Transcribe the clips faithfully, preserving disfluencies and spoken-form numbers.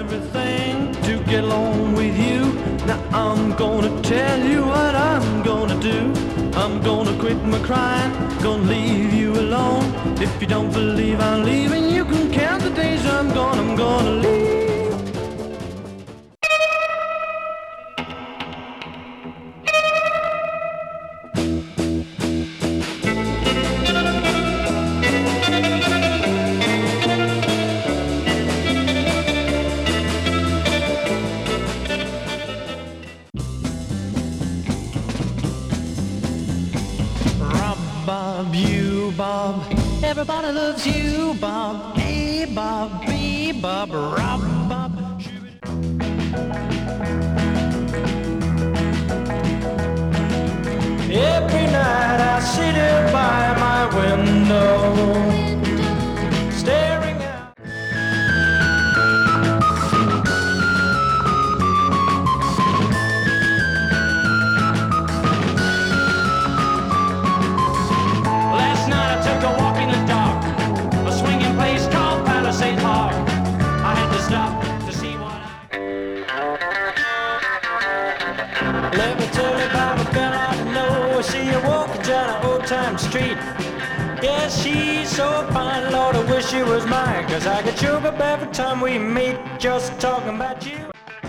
everything to get along with you. Now I'm gonna tell you what I'm gonna do. I'm gonna quit my crying, gonna leave you alone. If you don't believe I'm leaving, you can count the days I'm gone, I'm gonna leave. Bob, you, Bob, everybody loves you, Bob. Hey, Bob, be Bob, Rob, Bob. Every night I sit here by my window, staring out. Let me tell you about a girl I know. See her walking down an old-time street. Yeah, she's so fine, Lord, I wish she was mine. Cause I get choked up every time we meet, just talking about you.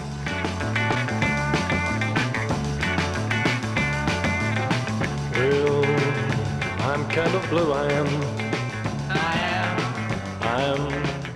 Well, I'm kind of blue, I am. I am. I am.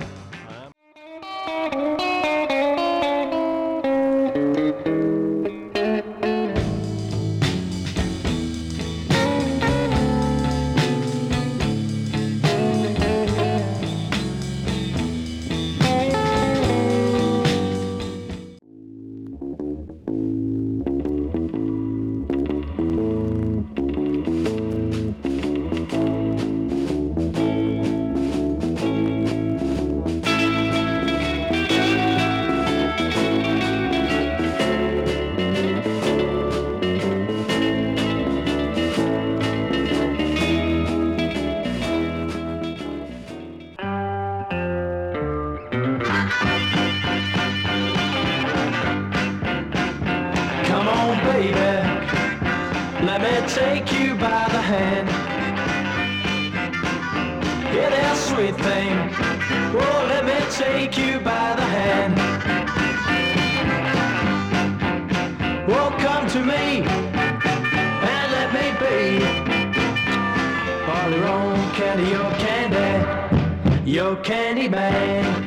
Come on, baby, let me take you by the hand. Yeah, that sweet thing, oh, let me take you by the hand. Well, come to me and let me be all your own candy, your candy, your candy man.